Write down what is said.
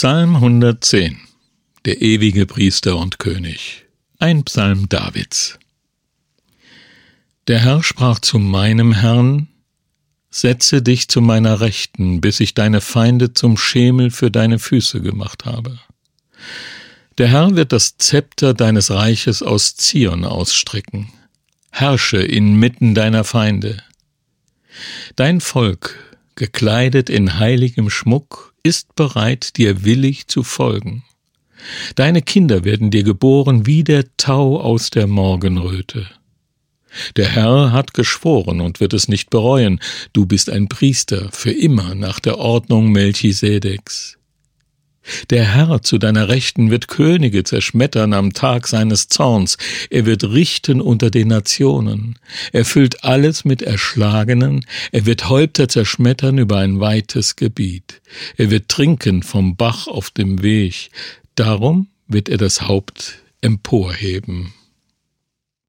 Psalm 110. Der ewige Priester und König. Ein Psalm Davids. Der Herr sprach zu meinem Herrn: Setze dich zu meiner Rechten, bis ich deine Feinde zum Schemel für deine Füße gemacht habe. Der Herr wird das Zepter deines Reiches aus Zion ausstrecken. Herrsche inmitten deiner Feinde. Dein Volk, gekleidet in heiligem Schmuck, ist bereit, dir willig zu folgen. Deine Kinder werden dir geboren wie der Tau aus der Morgenröte. Der Herr hat geschworen und wird es nicht bereuen, du bist ein Priester für immer nach der Ordnung Melchisedeks. Der Herr zu deiner Rechten wird Könige zerschmettern am Tag seines Zorns, er wird richten unter den Nationen, er füllt alles mit Erschlagenen, er wird Häupter zerschmettern über ein weites Gebiet, er wird trinken vom Bach auf dem Weg, darum wird er das Haupt emporheben.